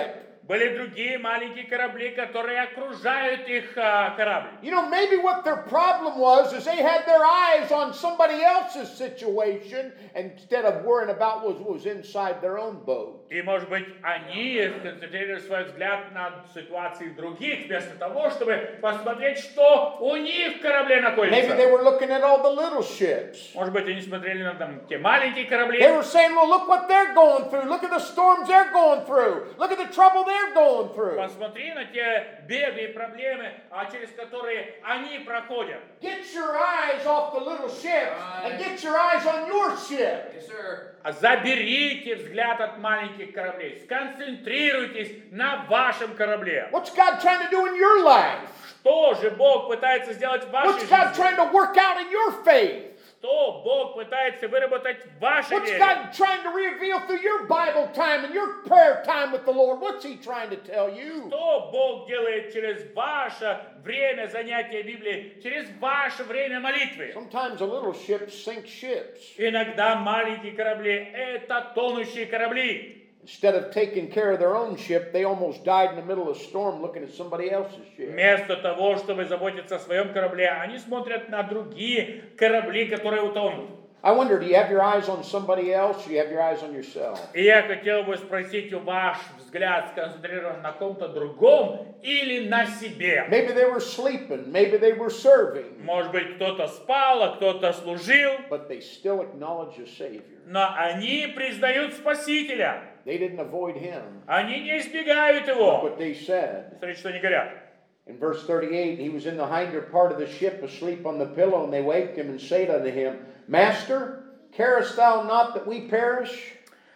Были другие маленькие корабли, которые окружают их а, корабль. You know, maybe what their problem was is they had their eyes on somebody else's situation instead of worrying about what was inside their own boat. И, может быть, они сконцентрировали свой взгляд на ситуации других, вместо того, чтобы посмотреть, что у них в корабле Maybe находится. they were looking at all the little ships. Может быть, они смотрели на там, те маленькие корабли. They were saying, well, look what they're going through. Look at the storms they're going through. Look at the trouble they're going through. Посмотри на те беды и проблемы, а через которые они проходят. Get your eyes off the little ships and get your eyes on your ship. Yes, sir. А заберите взгляд от маленьких кораблей. Сконцентрируйтесь на вашем корабле. What's God trying to do in your life? Что же Бог пытается сделать в вашей What's God жизни? trying to work out in your faith? Что Бог пытается выработать в вашей What's вере? God trying to reveal through your Bible time and your prayer time with the Lord? What's He trying to tell you? Что Бог делает через ваше время занятия Библией, через ваше время молитвы? Sometimes a little ship sinks ships. Иногда маленькие корабли – это тонущие корабли. Instead of taking care of their own ship, they almost died in the middle of a storm looking at somebody else's ship. Вместо того, чтобы заботиться о своем корабле, они смотрят на другие корабли, которые утонут. I wonder, do you have your eyes on somebody else or do you have your eyes on yourself? И я хотел бы спросить, у ваш взгляд сконцентрирован на ком-то другом или на себе? Maybe they were sleeping, maybe they were serving, Может быть, кто-то спал, а кто-то служил, but they still acknowledge the Savior. но они признают Спасителя. They didn't avoid Him. Они не избегают Look его. what they said. Смотрите, что они говорят. In verse thirty-eight, he was in the hinder part of the ship asleep on the pillow, and they waked him and said unto him, Master, carest thou not that we perish?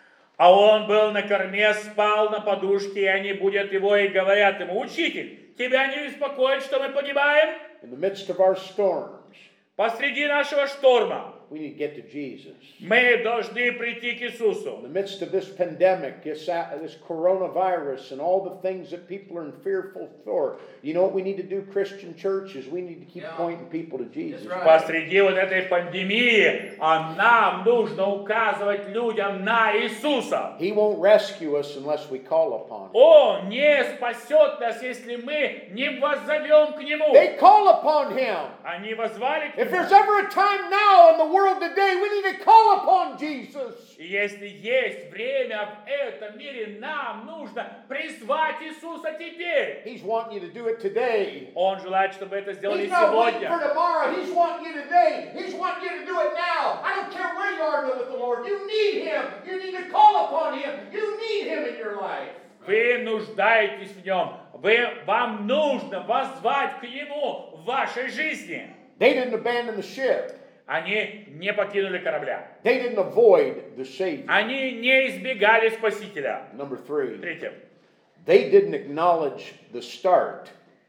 А он был на корме, спал на подушке, и они будут его и говорят ему: Учитель, тебя не беспокоит, что мы погибаем? In the midst of our storms, Посреди нашего шторма we need to get to Jesus. мы должны прийти к In Иисусу. the midst of this pandemic, this, uh, this coronavirus, and all the things that people are fearful for, you know what we need to do, Christian church, is we need to keep Yeah. pointing people to Jesus. That's right. Посреди вот этой пандемии, а нам нужно указывать людям на Иисуса. He won't rescue us unless we call upon Him. Он не спасет нас, если мы не воззовем к Нему. They call upon Him. Они возвали к If Нему. there's ever a time now in the world today, we need to call upon Jesus. И если есть время в этом мире, нам нужно призвать Иисуса теперь. He's wanting you to do it today. Он желает, чтобы это сделали He's not waiting for сегодня. tomorrow. He's wanting you today. He's wanting you to do it now. I don't care where you are with the Lord. You need Him. You need to call upon Him. You need Him in your life. Вы нуждаетесь в Нем. Вы, вам нужно воззвать к Нему в вашей жизни. They didn't abandon the ship. Они не покинули корабля. They didn't avoid the Savior. Они не избегали Спасителя. Number three, Третье. they didn't acknowledge the start.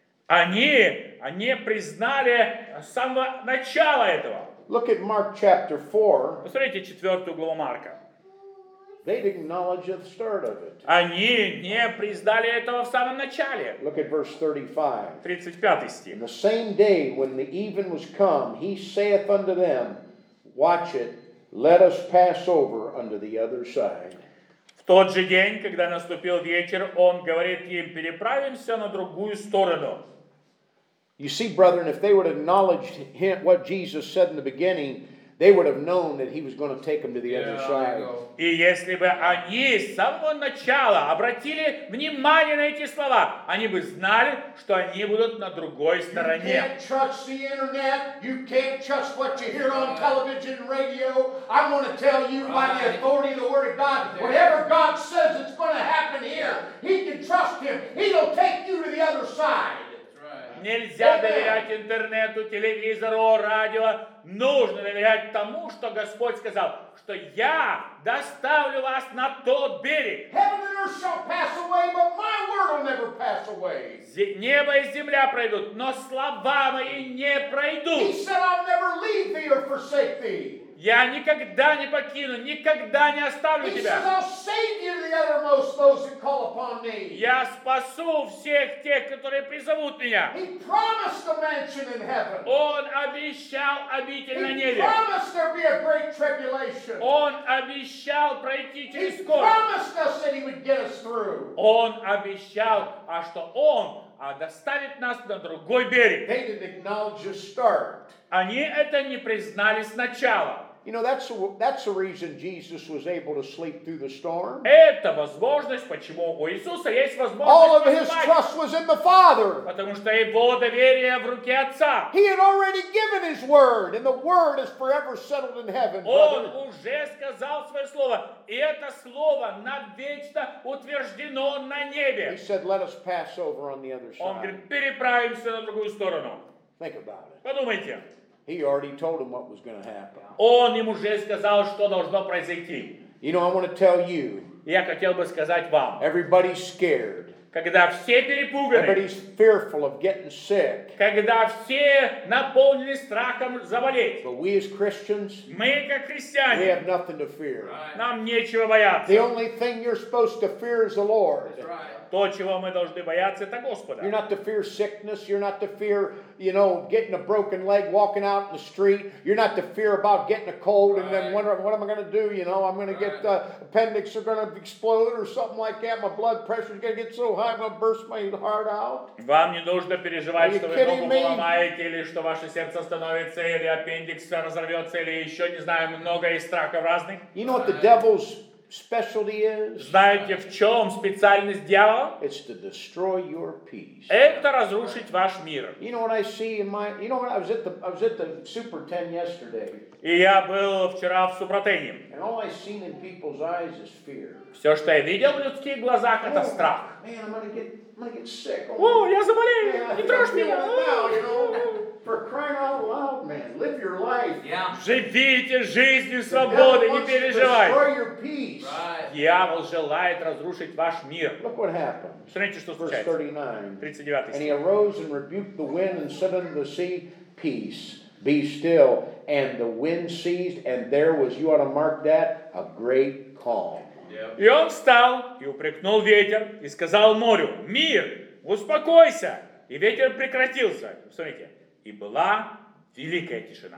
Они не признали с самого начала этого. Look at Mark chapter four. Посмотрите четвертую главу Марка. They didn't acknowledge the start of it. Они не признали этого в самом начале. Look at verse thirty-five. тридцать пятый стих. In the same day when the even was come, he saith unto them, Watch it, let us pass over unto the other side. В тот же день, когда наступил вечер, он говорит им: переправимся на другую сторону. You see, brethren, if they would have acknowledged him, what Jesus said in the beginning, they would have known that he was going to take them to the other Yeah, there side. you go. И если бы они с самого начала обратили внимание на эти слова, они бы знали, что они будут на другой You стороне. can't trust the internet. You can't trust what you hear on television and radio. I want to tell you by the authority of the Word of God, whatever God says it's going to happen here, He can trust Him. He'll take you to the other side. That's right. Нельзя доверять интернету, телевизору, радио. Нужно доверять тому, что Господь сказал, что я доставлю вас на тот берег. Heaven and earth shall pass away, but my word will never pass away. Зе- Небо и земля пройдут, но слова мои не He пройдут. said, I'll never leave thee or forsake thee. Я никогда не покину, никогда не оставлю He says, тебя. I'll save you to the uttermost those that call upon me. Я спасу всех тех, которые призовут меня. He promised a mansion in heaven. Он обещал обитель на He небе. promised there'd be a great tribulation. Он обещал пройти He через скорбь. promised us that he would get us through. Он обещал, а что Он а, доставит нас на другой берег. They didn't acknowledge the start. Они это не признали сначала. You know, that's the, that's the reason Jesus was able to sleep through the storm. Это возможность, почему у Иисуса есть All of his возможность поспать. trust was in the Father. Потому что его доверие в руке Отца. He had already given his word, and the word is forever settled in heaven, Он brother. уже сказал свое слово. И это слово навечно утверждено на He небе. said, let us pass over on the other Он side. говорит, переправимся на другую сторону. Think about it. Подумайте. He already told him what was going to happen. Он им уже сказал, что должно произойти. You know, I want to tell you, Я хотел бы сказать вам, everybody's scared. когда все перепуганы, Everybody's fearful of getting sick. когда все наполнены страхом заболеть, But we as Christians, мы, как we христиане, have nothing to fear. нам нечего The бояться. only thing you're supposed to fear is the Lord. То, чего мы должны бояться, это You're Господа. not to fear sickness. You're not to fear, you know, getting a broken leg, walking out in the street. You're not to fear about getting a cold and then wondering, what am I going to do? You know, I'm going to get the appendix are going to explode or something like that. My blood pressure is going to get so high, I'm going to burst my heart out. Вам не нужно переживать, Are you что вы kidding ногу me? поломаете, или что ваше сердце остановится, или аппендикс разорвется, или еще, не знаю, много из страхов разных. You know what the devil's specialty is? Знаете, в чем специальность дьявола? It's to destroy your peace. Это разрушить ваш мир. You know what I see in my, you know what, I was at the, I was at the Super ten yesterday, И я был вчера в Супротене. and all I seen in people's eyes is fear. Все, что я видел в людских глазах, это страх. Man, I'm gonna get, I'm gonna get sick. О, я Man, заболею, I не feel трожь feeling меня. it now, you know. For crying out loud, man, live your life. Живите жизнью The свободы, devil не wants to переживайте. destroy your peace. Дьявол желает разрушить ваш мир. Look what happened. Смотрите, что Verse случается. thirty-nine. тридцать девятый And he стих. arose and rebuked the wind and said unto the sea, Peace, be still. And the wind ceased, and there was, you ought to mark that, a great calm. И он встал и упрекнул ветер и сказал морю: мир, успокойся. И ветер прекратился. Смотрите. И была великая тишина.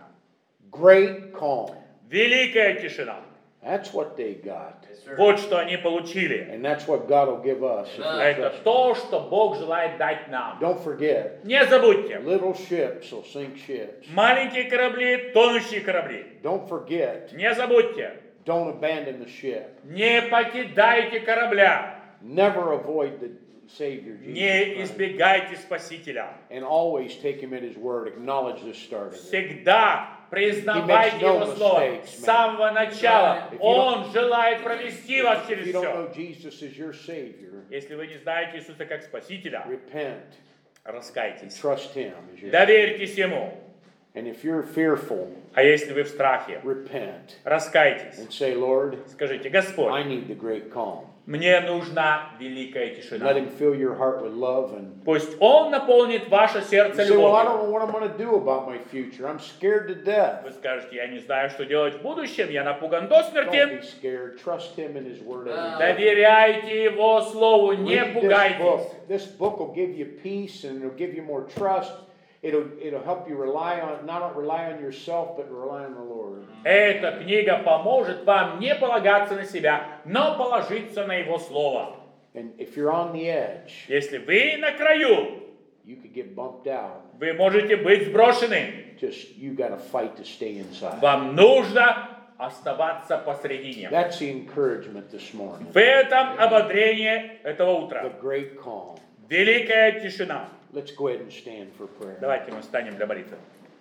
Great calm. Великая тишина. That's what they got. Вот что они получили. And that's what God will give us. if we Это trust Him. то, что Бог желает дать нам. Don't forget, Не забудьте. little ships will sink ships. Маленькие корабли, тонущие корабли. Don't forget, Не забудьте. don't abandon the ship. Не покидайте корабля. Never avoid the Savior Jesus Не Christ. избегайте Спасителя. And always take Him at His word. Acknowledge the start of it. Всегда признавайте He makes no Его Слово mistakes, с man. самого начала. If you Он желает провести вас If через you don't все. know Jesus as your Savior, Если вы не знаете Иисуса как Спасителя, repent. раскайтесь. Trust Him as your Доверьтесь Ему. And if you're fearful, А если вы в страхе, repent. раскайтесь. And say, Lord, Скажите: I Господь, need the great calm. мне нужна великая Let тишина. Him fill your heart with love. And Пусть Он наполнит ваше you сердце say, well, I любовью. don't know what I'm going to do about my future. I'm scared to death. Вы скажете: я не знаю, что делать в будущем, я напуган до Don't смерти. be scared. Trust Him in His word every day. Доверяйте Его Слову, не Read this пугайтесь. book. This book will give you peace and it'll give you more trust. It'll, it'll help you rely on, not rely on yourself, but rely on the Lord. Эта книга поможет вам не полагаться на себя, но положиться на Его Слово. And if you're on the edge, Если вы на краю, you could get bumped out. вы можете быть сброшены. Just, you got to fight to stay inside. Вам нужно оставаться посредине. That's the encouragement this morning. В этом ободрение этого The утра. great calm. Великая тишина. Let's go ahead and stand for prayer. Давайте мы встанем для молитвы.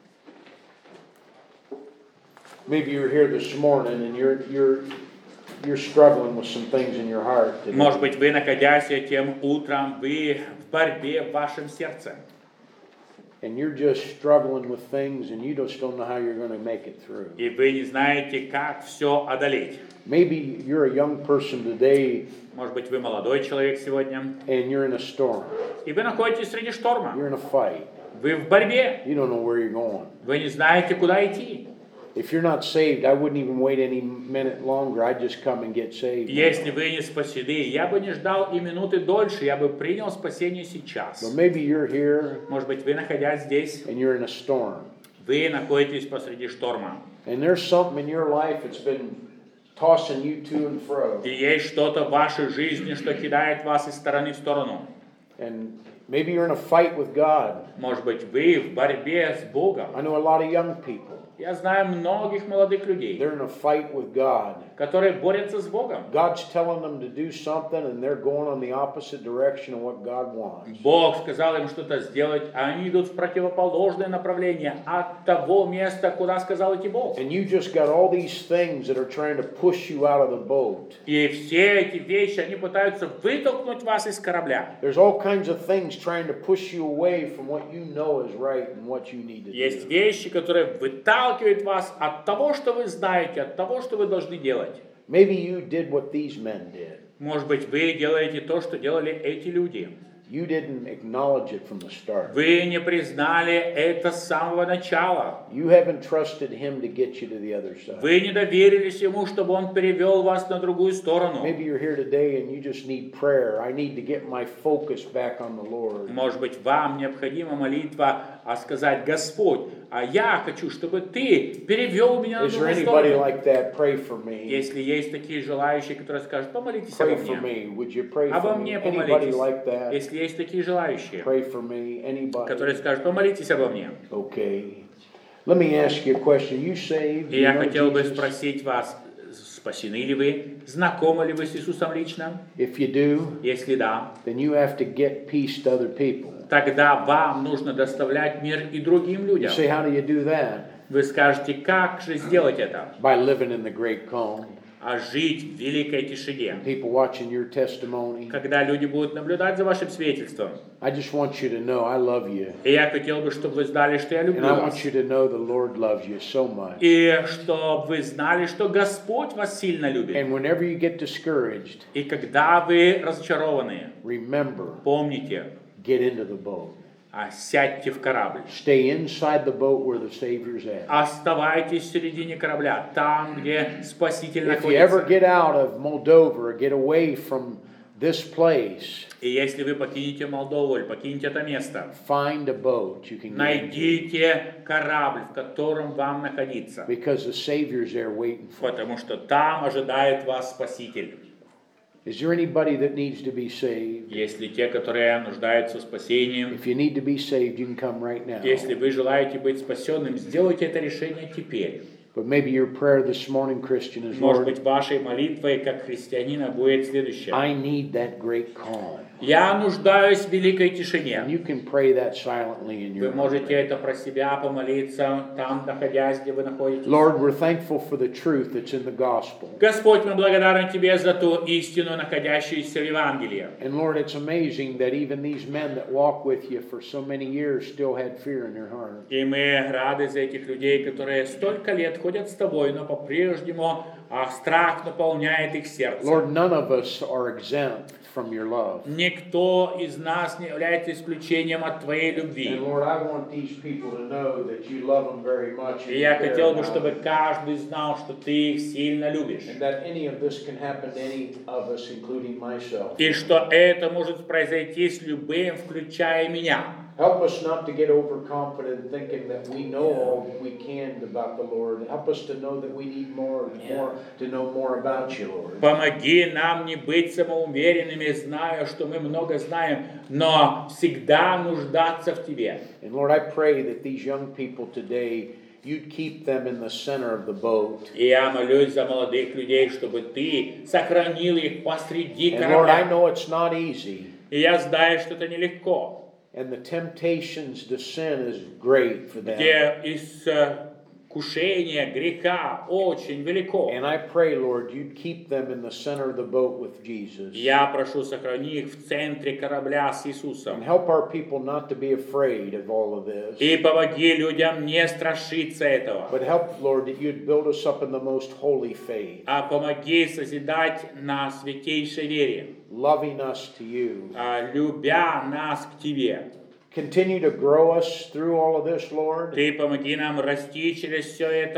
Maybe you're here this morning and you're you're you're struggling with some things in your heart today. Может быть, вы, находясь этим утром, вы в борьбе в вашем сердце. And you're just struggling with things and you just don't know how you're going to make it through. И вы не знаете, как все одолеть. Maybe you're a young person today Может быть, вы молодой человек сегодня, and you're in a storm. и вы находитесь среди шторма. You're in a fight. Вы в борьбе. You don't know where you're going. Вы не знаете, куда идти. If you're not saved, I wouldn't even wait any minute longer. I'd just come and get saved. Если вы не спасены, я бы не ждал и минуты дольше, я бы принял спасение сейчас. But maybe you're here Может быть, вы, находясь здесь, and you're in a storm. вы находитесь посреди шторма. And there's something in your life that's been tossing you to and fro. И есть что-то в вашей жизни, что кидает вас из стороны в сторону. And maybe you're in a fight with God. Может быть, вы в борьбе с Богом. I know a lot of young people. Я знаю многих молодых людей, They're in a fight with God. которые борются с Богом. God's telling them to do something and they're going on the opposite direction of what God wants. Бог сказал им что-то сделать, а они идут в противоположное направление от того места, куда сказал идти Бог. And you just got all these things that are trying to push you out of the boat. И все эти вещи, они пытаются вытолкнуть вас из корабля. There's all kinds of things trying to push you away from what you know is right and what you need to Есть do. вещи, которые выталкивают вас от того, что вы знаете, от того, что вы должны делать. Maybe you did what these men did. Может быть, вы делаете то, что делали эти люди. You didn't acknowledge it from the start. Вы не признали это с самого начала. You haven't trusted him to get you to the other side. Вы не доверились ему, чтобы он перевел вас на другую сторону. Maybe you're here today and you just need prayer. I need to get my focus back on the Lord. Может быть, вам необходима молитва, а сказать: Господь, а я хочу, чтобы ты перевел меня на Is there другую anybody сторону. like that? Pray for me. Если есть такие желающие, которые скажут: помолитесь Pray обо for мне. me. Would you pray Обо for me? мне Anybody помолитесь. like that? Если есть такие желающие, Pray for me. Anybody? которые скажут: помолитесь обо мне. Okay. Let me ask you a question. You saved? И You я know хотел бы Jesus? спросить вас, спасены ли вы, знакомы ли вы с Иисусом лично? If you do, Если да, then you have to get peace to other people. тогда вам нужно доставлять мир и другим You людям. say, how do you do that? Вы скажете: как же сделать это? By living in the great calm. А жить в великой тишине, People watching your testimony. когда люди будут наблюдать за вашим свидетельством. I just want you to know I love you. И я хотел бы, чтобы вы знали, что я And люблю I вас. want you to know the Lord loves you so much. И чтобы вы знали, что Господь вас сильно любит. And whenever you get discouraged, И когда вы разочарованы, remember, помните, get into the boat. а сядьте в корабль. Stay inside the boat where the Savior's at. Оставайтесь в середине корабля, там, где Спаситель If you ever находится. get out of Moldova or get away from this place, И если вы покинете Молдову или покинете это место, find a boat you can get into. найдите корабль, в котором вам находиться. Because the Savior's there waiting for Потому что там ожидает вас Спаситель. you. Is there anybody that needs to be saved? Если те, которые нуждаются в спасении, If you need to be saved, you can come right now. если вы желаете быть спасенным, сделайте это решение теперь. But maybe your prayer this morning, Christian, is, Может Lord, быть, вашей молитвой как христианина будет следующее. I need that great calm. Я нуждаюсь в великой And тишине. you can pray that silently in Вы your heart. можете это про себя помолиться, там, находясь, где вы находитесь. Lord, we're thankful for the truth that's in the gospel. Господь, мы благодарны Тебе за ту истину, находящуюся в Евангелии. And Lord, it's amazing that even these men that walk with you for so many years still had fear in their heart. И мы рады за этих людей, которые столько лет ходят с Тобой, но по-прежнему а, страх наполняет их сердце. Lord, none of us are exempt from your love. Никто из нас не является исключением от Твоей любви. And Lord, I want these people to know that you love them very much. И я хотел бы, чтобы каждый знал, что Ты их сильно любишь. And that any of this can happen to any of us, including myself. И что это может произойти с любым, включая меня. Help us not to get overconfident thinking that we know all we can about the Lord. Help us to know that we need more and more to know more about you, Lord. Помоги нам не быть самоуверенными, зная, что мы много знаем, но всегда нуждаться в Тебе. And Lord, I pray that these young people today, you'd keep them in the center of the boat. И я молюсь за молодых людей, чтобы Ты сохранил их посреди And Lord, I корабля. know it's not easy. И я знаю, что это нелегко. And the temptations to sin is great for them. Где искушение греха очень велико. And I pray, Lord, you'd keep them in the center of the boat with Jesus. Я прошу, сохрани их в центре корабля с And Иисусом. help our people not to be afraid of all of this. И помоги людям не страшиться этого. But help, Lord, that you'd build us up in the most holy faith, А помоги созидать на святейшей вере, loving us to you. а, любя нас к Тебе. Continue to grow us through all of this, Lord. Ты помоги нам расти через все это.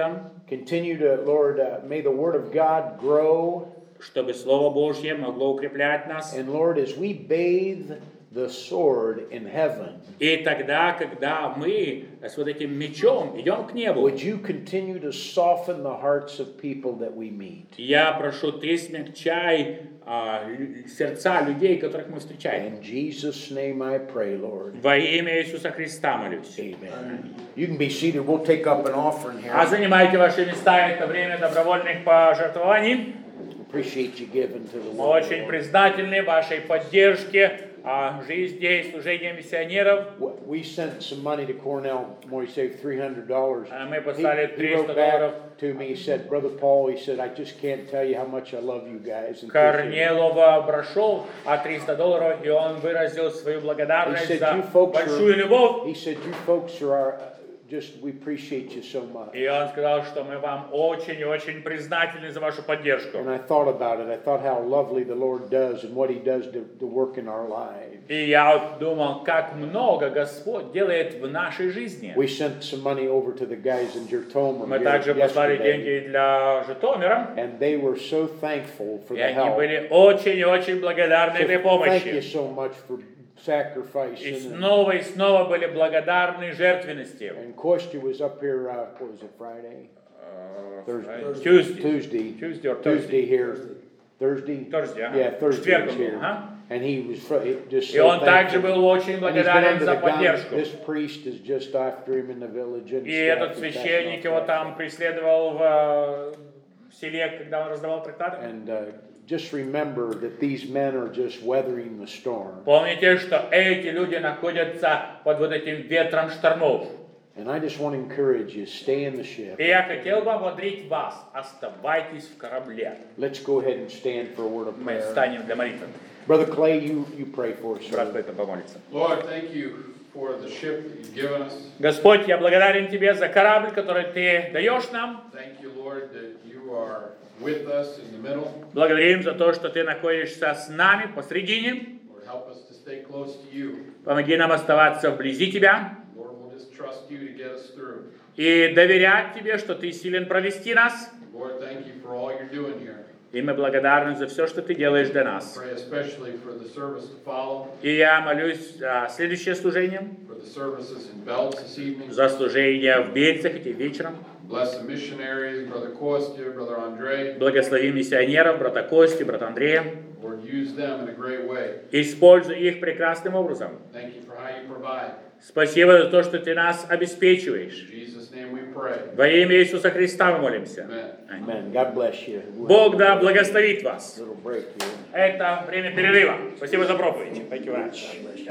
Continue to, Lord, uh, may the Word of God grow. Чтобы Слово Божье могло укреплять нас. And Lord, as we bathe the sword in heaven, И тогда, когда мы с вот этим мечом идем к небу, would you continue to soften the hearts of people that we meet? я прошу, ты смягчай а, лю- сердца людей, которых мы встречаем. In Jesus' name I pray, Lord. Во имя Иисуса Христа молюсь. Amen. You can be seated. We'll take up an offering here. А занимайте ваши места, это время добровольных пожертвований. Appreciate you giving to the Мы Lord. очень признательны вашей поддержке а, жизни и служения миссионеров. We sent some money to Cornell Moiseев, three hundred dollars. А мы He, послали he триста wrote долларов. back to me. He said, Brother Paul, he said, I just can't tell you how much I love you guys. And appreciate it." Корнелова прошел а триста долларов, и он выразил свою He благодарность said, за you folks большую are, любовь. he said, you folks are our, just, we appreciate you so much. И он сказал, что мы вам очень-очень признательны за вашу поддержку. And I thought about it. I thought how lovely the Lord does and what he does to, to work in our lives. И я думал, как много Господь делает в нашей жизни. We sent some money over to the guys in Jertoma Мы также послали yesterday, деньги для Житомира, and they were so thankful for и the они help. были очень-очень благодарны этой So thank you помощи. so much for sacrificing. И And, снова и снова были благодарны жертвенности. and Kostya was up here, uh, what was it, Friday? Thursday. Tuesday. Tuesday. Tuesday or Tuesday Thursday. here. Thursday? Thursday, ага. Yeah, Thursday Четверг was он был, here. ага. And he was fr- it just И so он также thankful. был очень And he's been благодарен under за the gun. поддержку. This priest is just after him in the village. And И stuff, этот and passing священник off его that. там преследовал в, э, в селе, когда он раздавал трактаты. And uh, just remember that these men are just weathering the storm. Помните, что эти люди находятся под вот этим ветром штормов. And I just want to encourage you, stay in the ship. И я хотел бы ободрить вас, оставайтесь в корабле. Let's go ahead and stand for a word of Мы prayer. встанем для молитвы. Brother Clay, you, you pray for us, Брат sir. Клэйтон помолится. Lord, thank you for the ship that you've given us. Господь, я благодарен Тебе за корабль, который Ты даешь нам. Thank you, Lord, that you are with us in the middle. Благодарим за то, что Ты находишься с нами посредине. Lord, help us to stay close to you. Помоги нам оставаться вблизи Тебя Lord, we'll just trust you to get us through. и доверять Тебе, что Ты силен провести нас. Lord, thank you for all you're doing here. И мы благодарны за все, что Ты делаешь для нас. Pray especially for the service to follow, И я молюсь за следующее служение, for the services in Belts this evening. за служение в Бельцах этим вечером. Bless the missionaries, Brother Kostya, Brother Andre. Благослови миссионеров, брата Кости, брата Андрея. Lord, use them in a great way. Используй их прекрасным образом. Thank you for how you provide. Спасибо за то, что Ты нас обеспечиваешь. In Jesus' name we pray. Во имя Иисуса Христа мы молимся. Amen. Amen. God bless you. We'll Бог да благословит вас. have a little break here. Это время перерыва. Спасибо за проповедь. Thank you very much.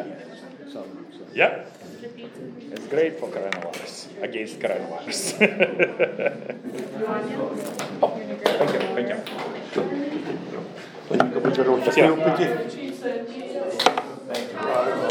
Some- some- Yeah. It's great for coronavirus. Against coronavirus. oh, thank you, thank you. Спасибо.